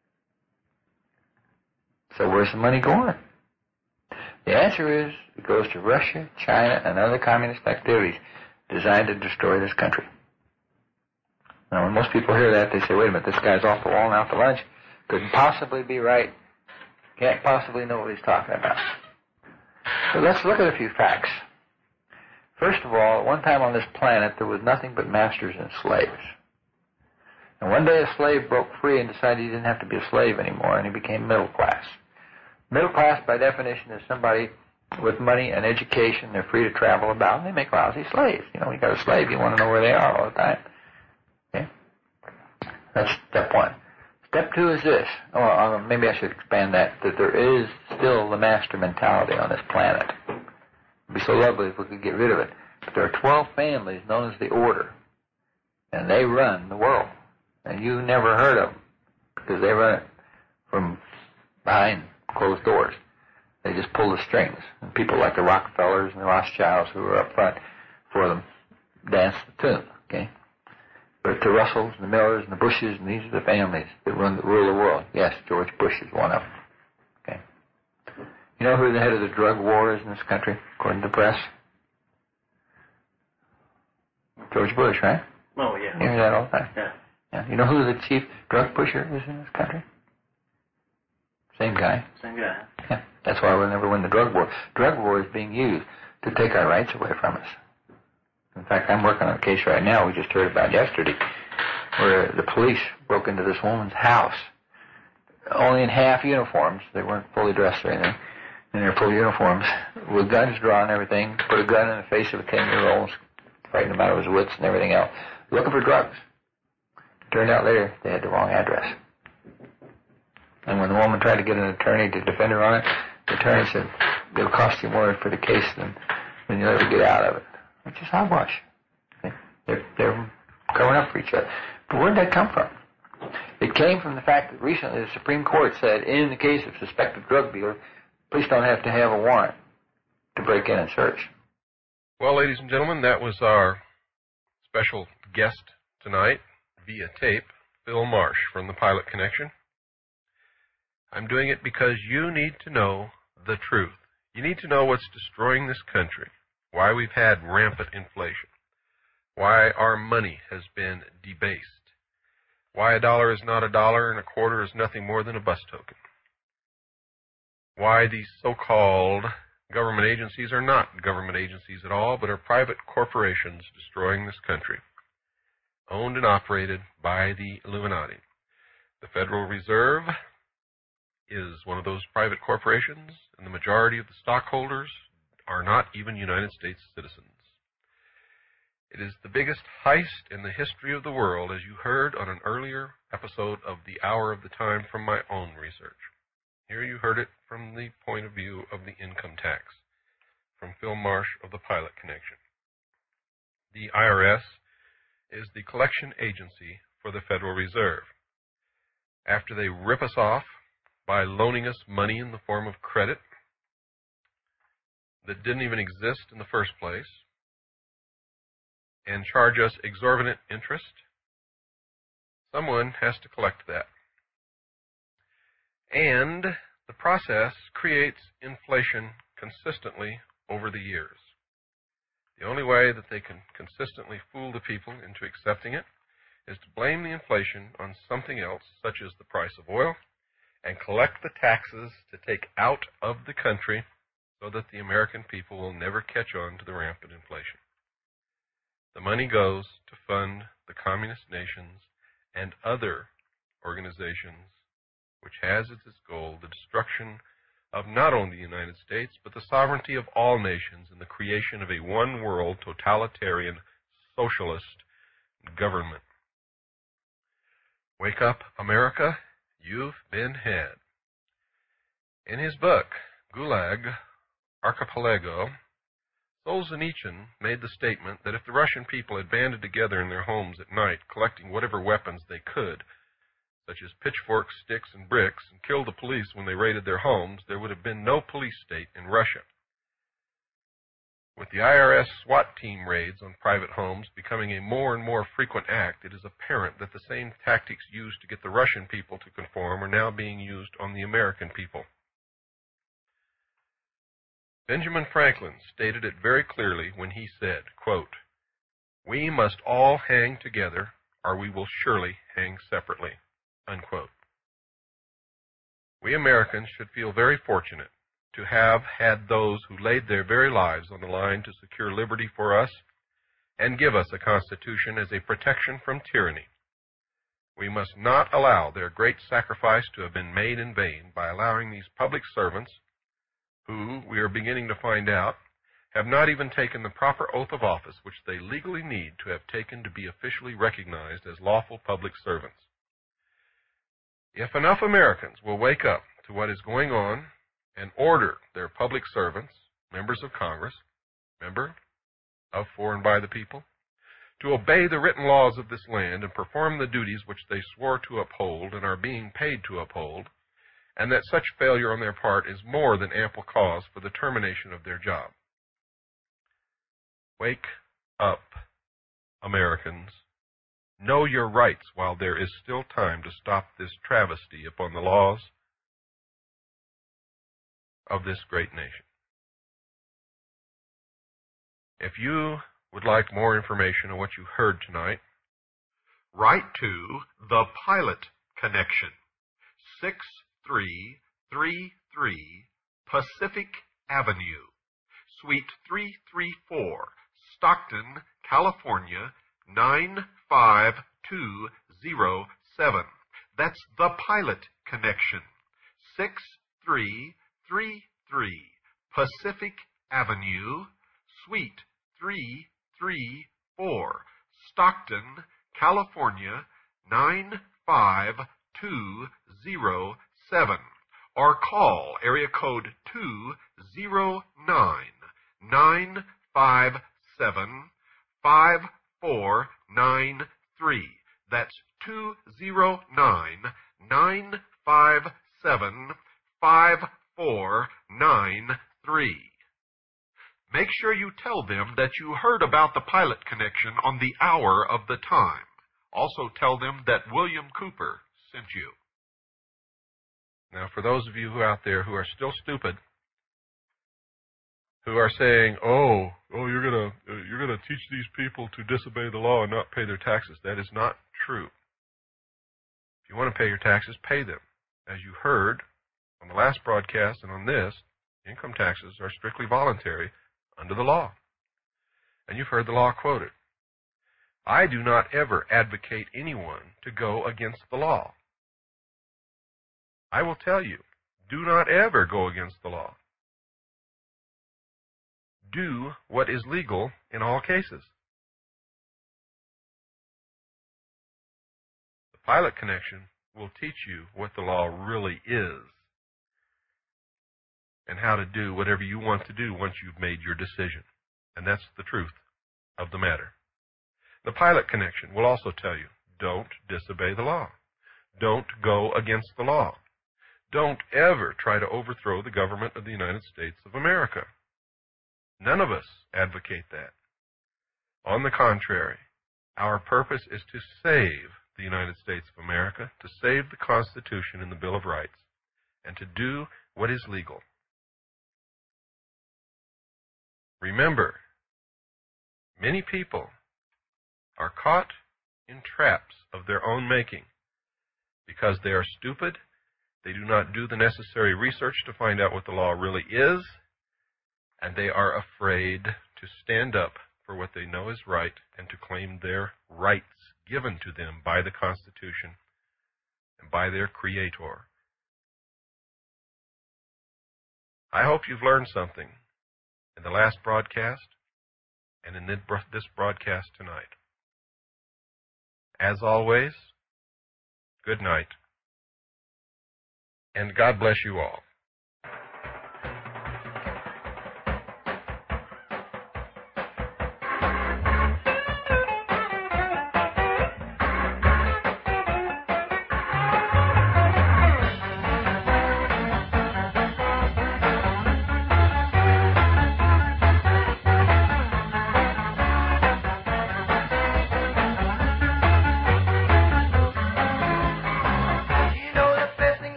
So where's the money going? The answer is it goes to Russia, China, and other communist activities designed to destroy this country. Now, when most people hear that, they say, wait a minute, this guy's off the wall and out to lunch. Couldn't possibly be right. Can't possibly know what he's talking about. So let's look at a few facts. First of all, at one time on this planet, there was nothing but masters and slaves. And one day a slave broke free and decided he didn't have to be a slave anymore, and he became middle class. Middle class, by definition, is somebody with money and education. They're free to travel about, and they make lousy slaves. You know, you got a slave, you want to know where they are all the time. Okay? That's step one. Step two is this. Oh, uh, maybe I should expand that, that there is still the master mentality on this planet. It would be so lovely if we could get rid of it. But there are twelve families known as the Order, and they run the world. And you never heard of them because they run it from behind closed doors. They just pull the strings. And people like the Rockefellers and the Rothschilds who are up front for them dance the tune, okay? But the Russells and the Millers and the Bushes, and these are the families that run the, rule the world. Yes, George Bush is one of them, okay? You know who the head of the drug war is in this country, according to the press? George Bush, right? Oh, yeah. You hear that all the time. Yeah. Yeah. You know who the chief drug pusher is in this country? Same guy. Same guy. Yeah. That's why we'll never win the drug war. Drug war is being used to take our rights away from us. In fact, I'm working on a case right now we just heard about yesterday where the police broke into this woman's house, only in half uniforms. They weren't fully dressed or anything. In their full uniforms, with guns drawn and everything, put a gun in the face of a ten-year-old, frightened him out of his wits and everything else, looking for drugs. Turned out later they had the wrong address. And when the woman tried to get an attorney to defend her on it, the attorney said, it'll cost you more for the case than, than you'll ever get out of it. Which is hogwash. They're, they're covering up for each other. But where did that come from? It came from the fact that recently the Supreme Court said, in the case of suspected drug dealer, police don't have to have a warrant to break in and search. Well, ladies and gentlemen, that was our special guest tonight via tape, Phil Marsh from the Pilot Connection. I'm doing it because you need to know the truth. You need to know what's destroying this country, why we've had rampant inflation, why our money has been debased, why a dollar is not a dollar and a quarter is nothing more than a bus token, why these so-called government agencies are not government agencies at all, but are private corporations destroying this country, owned and operated by the Illuminati. The Federal Reserve is one of those private corporations, and the majority of the stockholders are not even United States citizens. It is the biggest heist in the history of the world, as you heard on an earlier episode of The Hour of the Time from my own research. Here you heard it from the point of view of the income tax, from Phil Marsh of the Pilot Connection. The I R S is the collection agency for the Federal Reserve. After they rip us off by loaning us money in the form of credit that didn't even exist in the first place, and charge us exorbitant interest, someone has to collect that. And the process creates inflation consistently over the years. The only way that they can consistently fool the people into accepting it is to blame the inflation on something else, such as the price of oil, and collect the taxes to take out of the country so that the American people will never catch on to the rampant inflation. The money goes to fund the communist nations and other organizations which has as its goal the destruction of not only the United States, but the sovereignty of all nations and the creation of a one-world totalitarian socialist government. Wake up, America, you've been had. In his book, Gulag Archipelago, Solzhenitsyn made the statement that if the Russian people had banded together in their homes at night, collecting whatever weapons they could, such as pitchforks, sticks, and bricks, and killed the police when they raided their homes, there would have been no police state in Russia. With the I R S SWAT team raids on private homes becoming a more and more frequent act, it is apparent that the same tactics used to get the Russian people to conform are now being used on the American people. Benjamin Franklin stated it very clearly when he said, quote, "We must all hang together, or we will surely hang separately," unquote. We Americans should feel very fortunate to have had those who laid their very lives on the line to secure liberty for us and give us a Constitution as a protection from tyranny. We must not allow their great sacrifice to have been made in vain by allowing these public servants, who, we are beginning to find out, have not even taken the proper oath of office which they legally need to have taken to be officially recognized as lawful public servants. If enough Americans will wake up to what is going on and order their public servants, members of Congress, member of for and by the people, to obey the written laws of this land and perform the duties which they swore to uphold and are being paid to uphold, and that such failure on their part is more than ample cause for the termination of their job. Wake up, Americans. Know your rights while there is still time to stop this travesty upon the laws of this great nation. If you would like more information on what you heard tonight, write to The Pilot Connection, six three three three Pacific Avenue, Suite three three four, Stockton, California, nine five two zero seven. That's The Pilot Connection, six three three three Pacific Avenue, Suite three three four, Stockton, California, nine five two zero seven, or call area code two zero nine, nine five seven, five four nine three. That's two zero nine, nine five seven, five four nine three. Make sure you tell them that you heard about the Pilot Connection on the hour of the time. Also tell them that William Cooper sent you. Now, for those of you who out there who are still stupid, who are saying, "Oh, oh, you're gonna, uh, you're gonna teach these people to disobey the law and not pay their taxes," that is not true. If you want to pay your taxes, pay them. As you heard on the last broadcast and on this, income taxes are strictly voluntary under the law. And you've heard the law quoted. I do not ever advocate anyone to go against the law. I will tell you, do not ever go against the law. Do what is legal in all cases. The Pilot Connection will teach you what the law really is and how to do whatever you want to do once you've made your decision. And that's the truth of the matter. The Pilot Connection will also tell you, don't disobey the law. Don't go against the law. Don't ever try to overthrow the government of the United States of America. None of us advocate that. On the contrary, our purpose is to save the United States of America, to save the Constitution and the Bill of Rights, and to do what is legal. Remember, many people are caught in traps of their own making because they are stupid, they do not do the necessary research to find out what the law really is, and they are afraid to stand up for what they know is right and to claim their rights given to them by the Constitution and by their Creator. I hope you've learned something in the last broadcast and in this broadcast tonight. As always, good night, and God bless you all.